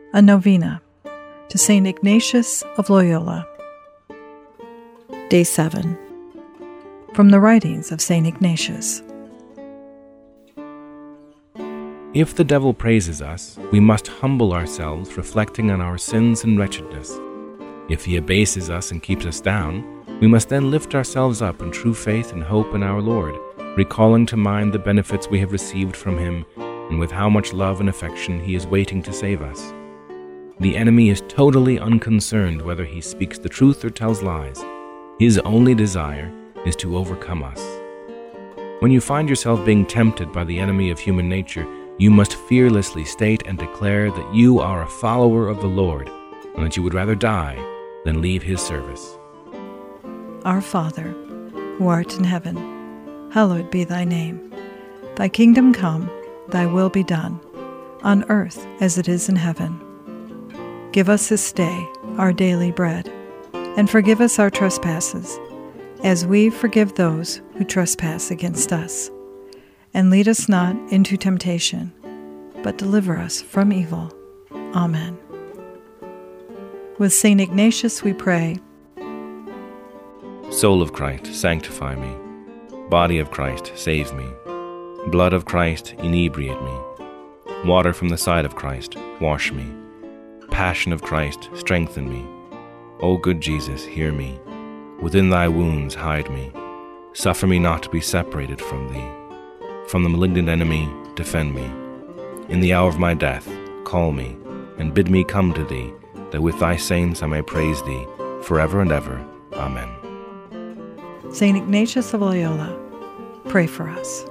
A Novena to St. Ignatius of Loyola. Day 7. From the Writings of St. Ignatius. If the devil praises us, we must humble ourselves, reflecting on our sins and wretchedness. If he abases us and keeps us down, we must then lift ourselves up in true faith and hope in our Lord, recalling to mind the benefits we have received from him and with how much love and affection he is waiting to save us. The enemy is totally unconcerned whether he speaks the truth or tells lies. His only desire is to overcome us. When you find yourself being tempted by the enemy of human nature, you must fearlessly state and declare that you are a follower of the Lord and that you would rather die than leave his service. Our Father, who art in heaven, hallowed be thy name. Thy kingdom come, thy will be done, on earth as it is in heaven. Give us this day our daily bread, and forgive us our trespasses, as we forgive those who trespass against us. And lead us not into temptation, but deliver us from evil. Amen. With St. Ignatius we pray. Soul of Christ, sanctify me. Body of Christ, save me. Blood of Christ, inebriate me. Water from the side of Christ, wash me. Passion of Christ, strengthen me. O good Jesus, hear me. Within thy wounds hide me. Suffer me not to be separated from thee. From the malignant enemy, defend me. In the hour of my death, call me, and bid me come to thee, that with thy saints I may praise thee, forever and ever. Amen. St. Ignatius of Loyola, pray for us.